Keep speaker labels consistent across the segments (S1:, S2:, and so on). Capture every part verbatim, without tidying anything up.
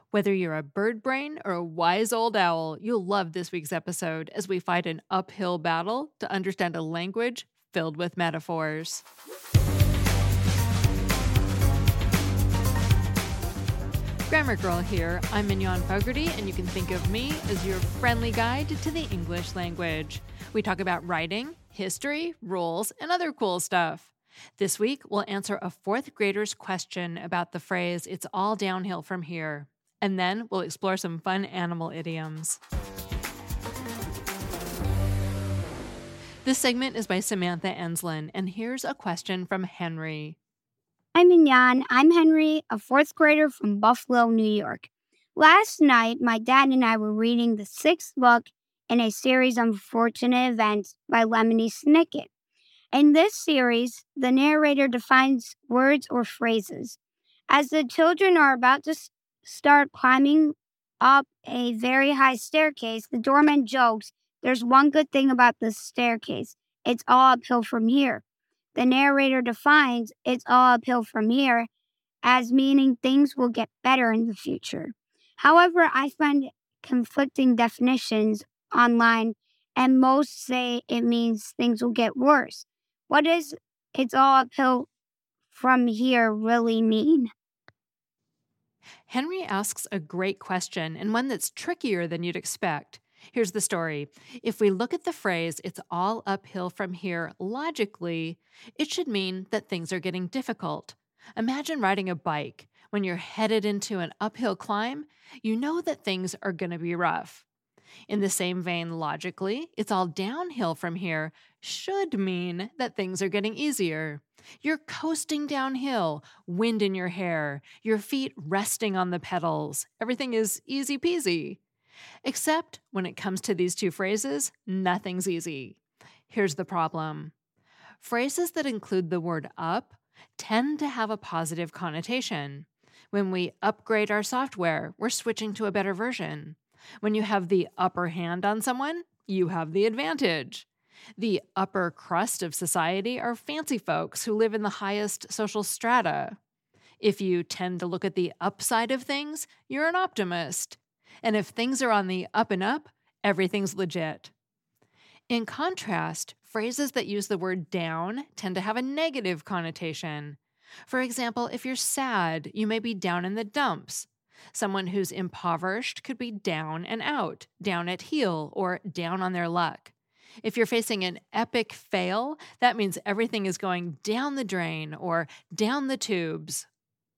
S1: Whether you're a bird brain or a wise old owl, you'll love this week's episode as we fight an uphill battle to understand a language filled with metaphors. Grammar Girl here. I'm Mignon Fogarty, and you can think of me as your friendly guide to the English language. We talk about writing, history, rules, and other cool stuff. This week, we'll answer a fourth grader's question about the phrase, "It's all downhill from here." And then we'll explore some fun animal idioms. This segment is by Samantha Enslin, and here's a question from Henry.
S2: Hi, Mignon. I'm Henry, a fourth grader from Buffalo, New York. Last night, my dad and I were reading the sixth book in a series of unfortunate events by Lemony Snicket. In this series, the narrator defines words or phrases. As the children are about to s- start climbing up a very high staircase, the doorman jokes, "There's one good thing about this staircase. It's all uphill from here." The narrator defines "it's all uphill from here" as meaning things will get better in the future. However, I find conflicting definitions online, and most say it means things will get worse. What does "it's all uphill from here" really mean?
S1: Henry asks a great question, and one that's trickier than you'd expect. Here's the story. If we look at the phrase, "it's all uphill from here," logically, it should mean that things are getting difficult. Imagine riding a bike. When you're headed into an uphill climb, you know that things are going to be rough. In the same vein, logically, "it's all downhill from here" should mean that things are getting easier. You're coasting downhill, wind in your hair, your feet resting on the pedals. Everything is easy peasy. Except when it comes to these two phrases, nothing's easy. Here's the problem. Phrases that include the word up tend to have a positive connotation. When we upgrade our software, we're switching to a better version. When you have the upper hand on someone, you have the advantage. The upper crust of society are fancy folks who live in the highest social strata. If you tend to look at the upside of things, you're an optimist. And if things are on the up and up, everything's legit. In contrast, phrases that use the word down tend to have a negative connotation. For example, if you're sad, you may be down in the dumps. Someone who's impoverished could be down and out, down at heel, or down on their luck. If you're facing an epic fail, that means everything is going down the drain or down the tubes.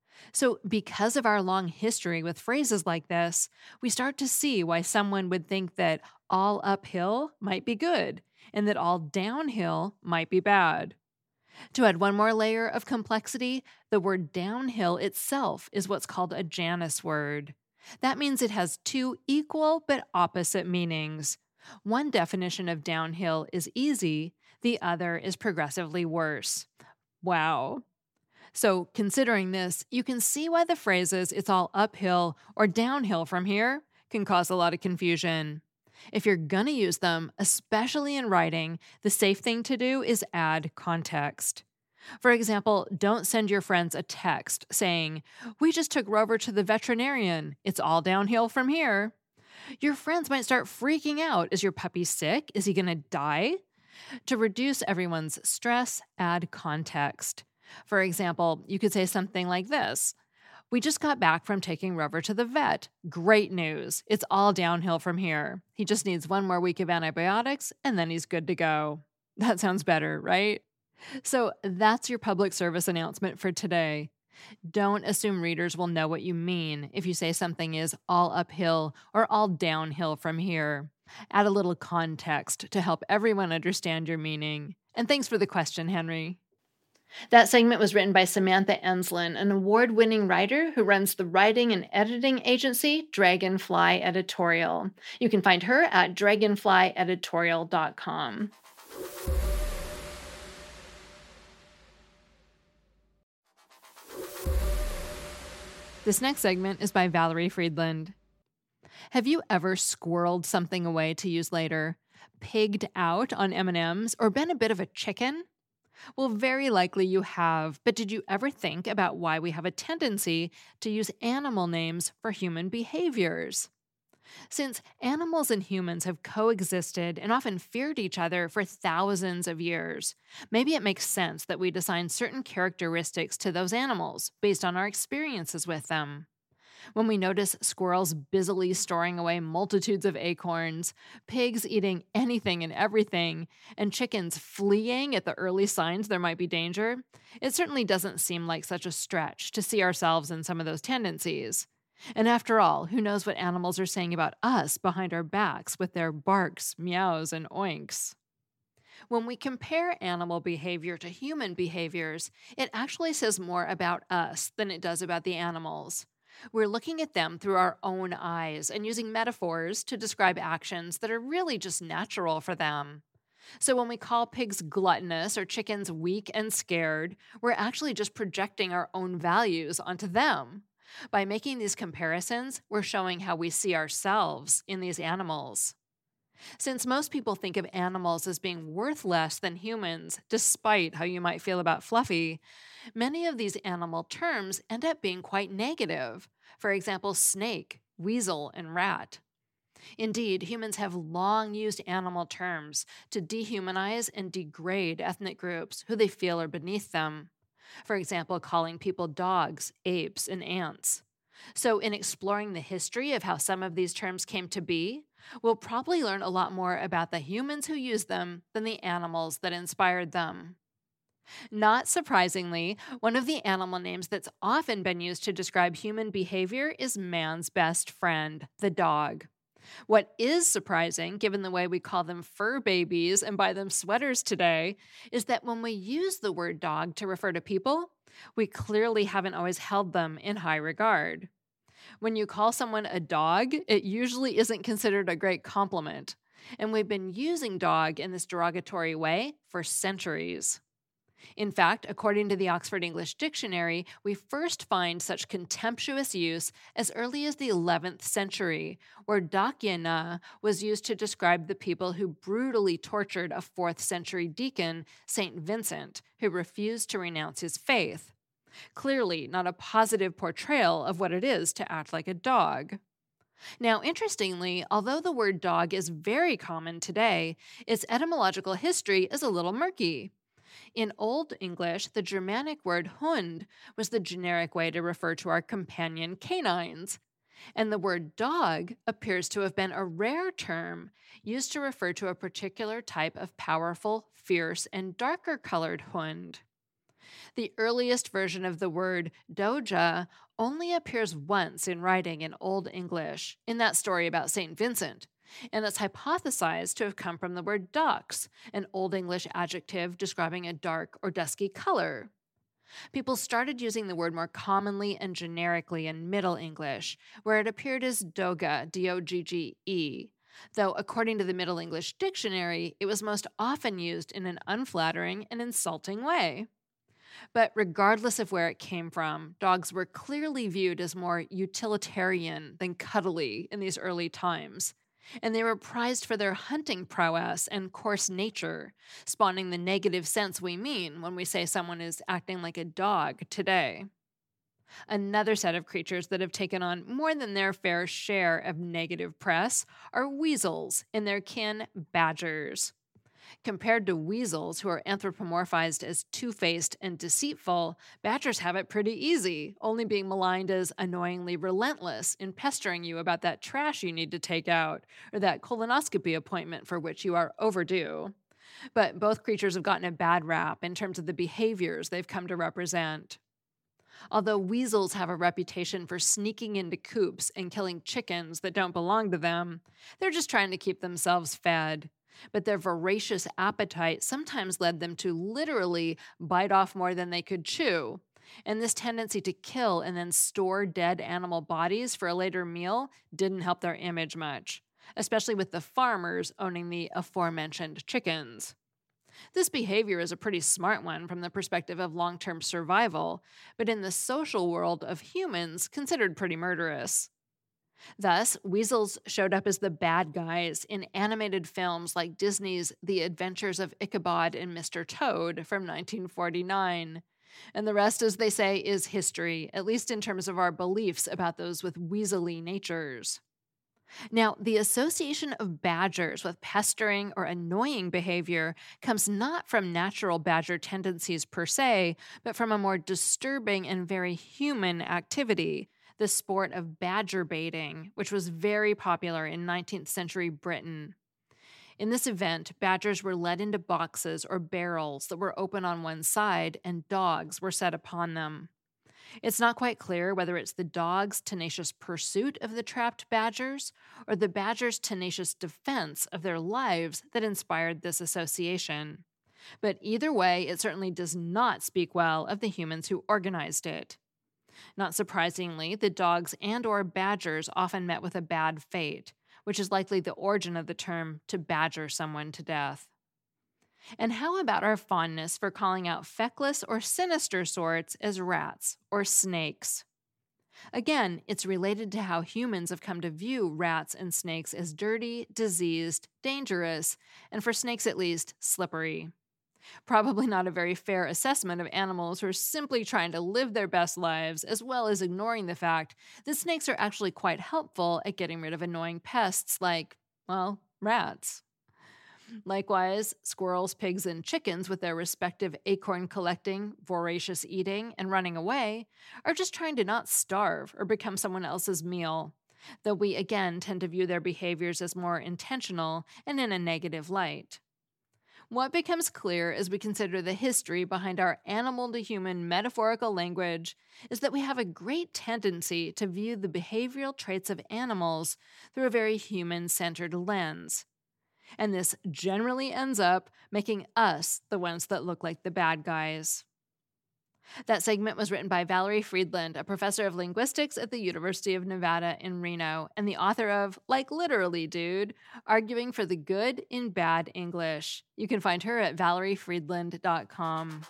S1: So, because of our long history with phrases like this, we start to see why someone would think that all uphill might be good and that all downhill might be bad. To add one more layer of complexity, the word downhill itself is what's called a Janus word. That means it has two equal but opposite meanings. One definition of downhill is easy, the other is progressively worse. Wow. So, considering this, you can see why the phrases "it's all uphill" or "downhill from here" can cause a lot of confusion. If you're gonna use them, especially in writing, the safe thing to do is add context. For example, don't send your friends a text saying, "We just took Rover to the veterinarian. It's all downhill from here." Your friends might start freaking out. Is your puppy sick? Is he gonna die? To reduce everyone's stress, add context. For example, you could say something like this. "We just got back from taking Rover to the vet. Great news. It's all downhill from here. He just needs one more week of antibiotics, and then he's good to go." That sounds better, right? So that's your public service announcement for today. Don't assume readers will know what you mean if you say something is all uphill or all downhill from here. Add a little context to help everyone understand your meaning. And thanks for the question, Henry. That segment was written by Samantha Enslin, an award-winning writer who runs the writing and editing agency Dragonfly Editorial. You can find her at dragonfly editorial dot com. This next segment is by Valerie Friedland. Have you ever squirreled something away to use later, pigged out on M and M's, or been a bit of a chicken? Well, very likely you have, but did you ever think about why we have a tendency to use animal names for human behaviors? Since animals and humans have coexisted and often feared each other for thousands of years, maybe it makes sense that we assign certain characteristics to those animals based on our experiences with them. When we notice squirrels busily storing away multitudes of acorns, pigs eating anything and everything, and chickens fleeing at the early signs there might be danger, it certainly doesn't seem like such a stretch to see ourselves in some of those tendencies. And after all, who knows what animals are saying about us behind our backs with their barks, meows, and oinks? When we compare animal behavior to human behaviors, it actually says more about us than it does about the animals. We're looking at them through our own eyes and using metaphors to describe actions that are really just natural for them. So when we call pigs gluttonous or chickens weak and scared, we're actually just projecting our own values onto them. By making these comparisons, we're showing how we see ourselves in these animals. Since most people think of animals as being worth less than humans, despite how you might feel about Fluffy, many of these animal terms end up being quite negative. For example, snake, weasel, and rat. Indeed, humans have long used animal terms to dehumanize and degrade ethnic groups who they feel are beneath them. For example, calling people dogs, apes, and ants. So, in exploring the history of how some of these terms came to be, we'll probably learn a lot more about the humans who used them than the animals that inspired them. Not surprisingly, one of the animal names that's often been used to describe human behavior is man's best friend, the dog. What is surprising, given the way we call them fur babies and buy them sweaters today, is that when we use the word dog to refer to people, we clearly haven't always held them in high regard. When you call someone a dog, it usually isn't considered a great compliment. And we've been using dog in this derogatory way for centuries. In fact, according to the Oxford English Dictionary, we first find such contemptuous use as early as the eleventh century, where dakyana was used to describe the people who brutally tortured a fourth century deacon, Saint Vincent, who refused to renounce his faith. Clearly, not a positive portrayal of what it is to act like a dog. Now, interestingly, although the word dog is very common today, its etymological history is a little murky. In Old English, the Germanic word hund was the generic way to refer to our companion canines. And the word dog appears to have been a rare term used to refer to a particular type of powerful, fierce, and darker colored hund. The earliest version of the word doja only appears once in writing in Old English, in that story about Saint Vincent, and it's hypothesized to have come from the word dox, an Old English adjective describing a dark or dusky color. People started using the word more commonly and generically in Middle English, where it appeared as doga, D O G G E, though according to the Middle English Dictionary, it was most often used in an unflattering and insulting way. But regardless of where it came from, dogs were clearly viewed as more utilitarian than cuddly in these early times. And they were prized for their hunting prowess and coarse nature, spawning the negative sense we mean when we say someone is acting like a dog today. Another set of creatures that have taken on more than their fair share of negative press are weasels and their kin badgers. Compared to weasels, who are anthropomorphized as two-faced and deceitful, badgers have it pretty easy, only being maligned as annoyingly relentless in pestering you about that trash you need to take out, or that colonoscopy appointment for which you are overdue. But both creatures have gotten a bad rap in terms of the behaviors they've come to represent. Although weasels have a reputation for sneaking into coops and killing chickens that don't belong to them, they're just trying to keep themselves fed. But their voracious appetite sometimes led them to literally bite off more than they could chew. And this tendency to kill and then store dead animal bodies for a later meal didn't help their image much, especially with the farmers owning the aforementioned chickens. This behavior is a pretty smart one from the perspective of long-term survival, but in the social world of humans, considered pretty murderous. Thus, weasels showed up as the bad guys in animated films like Disney's The Adventures of Ichabod and Mister Toad from nineteen forty-nine. And the rest, as they say, is history, at least in terms of our beliefs about those with weaselly natures. Now, the association of badgers with pestering or annoying behavior comes not from natural badger tendencies per se, but from a more disturbing and very human activity, the sport of badger baiting, which was very popular in nineteenth century Britain. In this event, badgers were led into boxes or barrels that were open on one side, and dogs were set upon them. It's not quite clear whether it's the dog's tenacious pursuit of the trapped badgers or the badgers' tenacious defense of their lives that inspired this association. But either way, it certainly does not speak well of the humans who organized it. Not surprisingly, the dogs and or badgers often met with a bad fate, which is likely the origin of the term to badger someone to death. And how about our fondness for calling out feckless or sinister sorts as rats or snakes? Again, it's related to how humans have come to view rats and snakes as dirty, diseased, dangerous, and for snakes at least, slippery. Probably not a very fair assessment of animals who are simply trying to live their best lives, as well as ignoring the fact that snakes are actually quite helpful at getting rid of annoying pests like, well, rats. Likewise, squirrels, pigs, and chickens, with their respective acorn collecting, voracious eating, and running away, are just trying to not starve or become someone else's meal, though we again tend to view their behaviors as more intentional and in a negative light. What becomes clear as we consider the history behind our animal-to-human metaphorical language is that we have a great tendency to view the behavioral traits of animals through a very human-centered lens. And this generally ends up making us the ones that look like the bad guys. That segment was written by Valerie Friedland, a professor of linguistics at the University of Nevada in Reno, and the author of Like Literally, Dude, Arguing for the Good in Bad English. You can find her at valerie friedland dot com.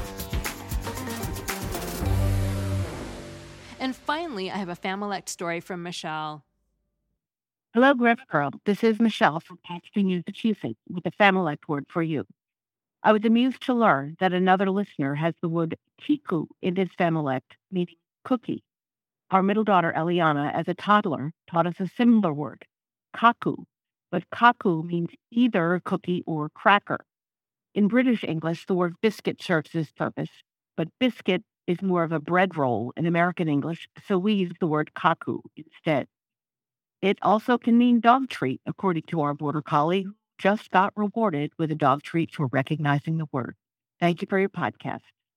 S1: And finally, I have a Familect story from Michelle.
S3: Hello, Griff Girl. This is Michelle from Paxton, Massachusetts, with a Familect word for you. I was amused to learn that another listener has the word chiku in his Familect, meaning cookie. Our middle daughter, Eliana, as a toddler, taught us a similar word, kaku, but kaku means either cookie or cracker. In British English, the word biscuit serves this purpose, but biscuit is more of a bread roll in American English, so we use the word kaku instead. It also can mean dog treat, according to our border collie, who just got rewarded with a dog treat for recognizing the word. Thank you for your podcast.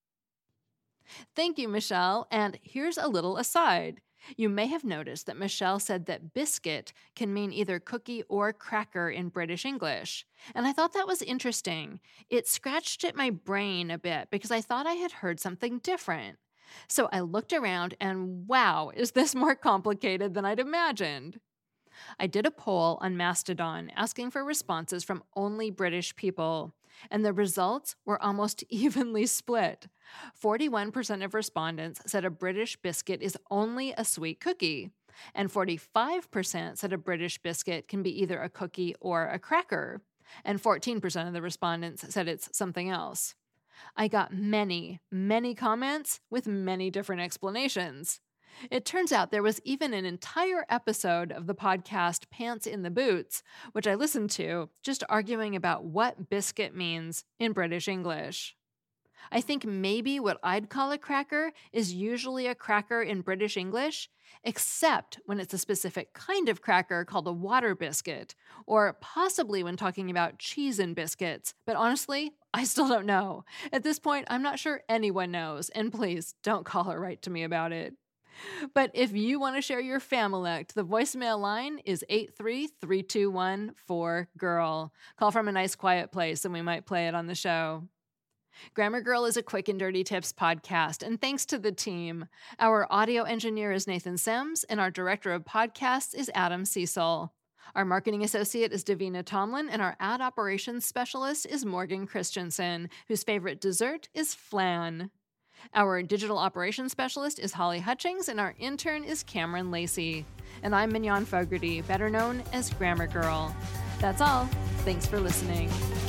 S1: Thank you, Michelle. And here's a little aside. You may have noticed that Michelle said that biscuit can mean either cookie or cracker in British English. And I thought that was interesting. It scratched at my brain a bit because I thought I had heard something different. So I looked around and wow, is this more complicated than I'd imagined? I did a poll on Mastodon asking for responses from only British people, and the results were almost evenly split. forty-one percent of respondents said a British biscuit is only a sweet cookie, and forty-five percent said a British biscuit can be either a cookie or a cracker, and fourteen percent of the respondents said it's something else. I got many, many comments with many different explanations. It turns out there was even an entire episode of the podcast Pants in the Boots, which I listened to, just arguing about what biscuit means in British English. I think maybe what I'd call a cracker is usually a cracker in British English, except when it's a specific kind of cracker called a water biscuit, or possibly when talking about cheese and biscuits. But honestly, I still don't know. At this point, I'm not sure anyone knows, and please don't call or write to me about it. But if you want to share your Familect, the voicemail line is eight three three two one four girl. Call from a nice quiet place and we might play it on the show. Grammar Girl is a quick and dirty tips podcast, and thanks to the team. Our audio engineer is Nathan Sims, and our director of podcasts is Adam Cecil. Our marketing associate is Davina Tomlin, and our ad operations specialist is Morgan Christensen, whose favorite dessert is flan. Our digital operations specialist is Holly Hutchings, and our intern is Cameron Lacey. And I'm Mignon Fogarty, better known as Grammar Girl. That's all. Thanks for listening.